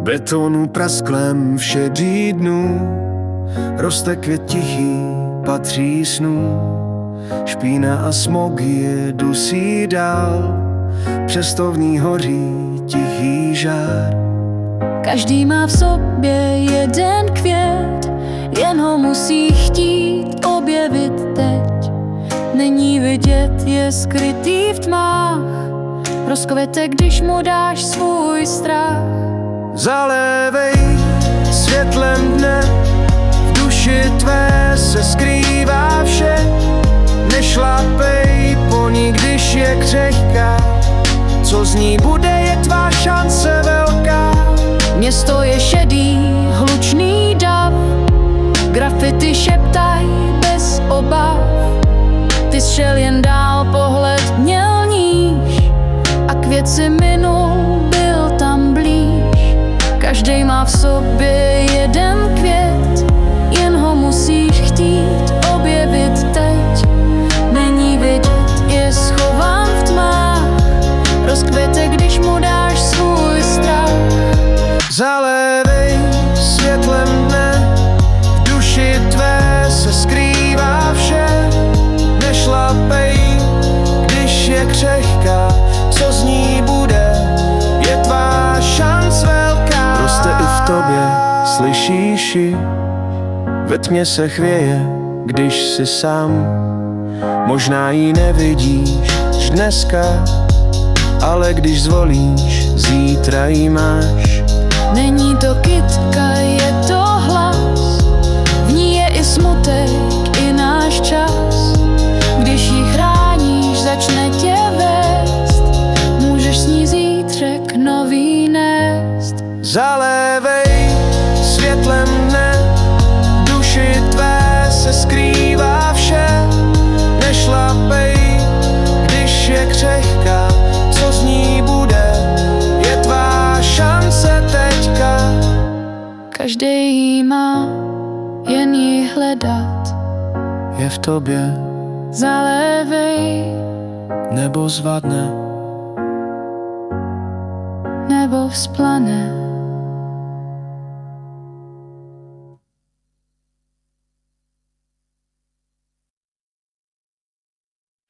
betonu prasklém v šedý dnu, roste květ tichý, patří snů. Špína a smog je dusí dál, přesto v ní hoří tichý žár. Každý má v sobě jeden květ, jen ho musí chtít objevit teď. Není vidět, je skrytý v tmách, rozkvete, když mu dáš svůj strach. Zalévej světlem dne, v duši tvé se skrývá vše. Nešlapej po ní, když je křehká, co z ní bude, je tvá šance velká. Město je šedý, hlučný dav, grafity šeptaj bez obav. Ty šel jen dál, pohled měl níž a květ si minul, byl tam blíž. Každej má v sobě jeden květ, jen ho musíš chtít objevit teď. Není vidět, je schován v tmách, rozkvete, když mu dáš svůj strach. Zalévej světlem dne, v duši tvé se skrývá vše. Nešlapej, když je křehká, co z ní bude, je tvá šance velká. Roste i v tobě, slyšíš ji, ve tmě se chvěje, když jsi sám. Možná ji nevidíš dneska, ale když zvolíš, zítra ji máš. Není to kytka, je to hlas, v ní je i smutek, i náš čas. Když ji chráníš, začne tě vést, můžeš s ní zítřek nový nést. Zalévej světlem dne, v duši tvé se skrývá vše. Nešlapej, když je křehká, co z ní bude, je tvá šance teďka. Každý jí má, jen ji hledat. Je v tobě, zalévej, nebo zvadne, nebo vzplane.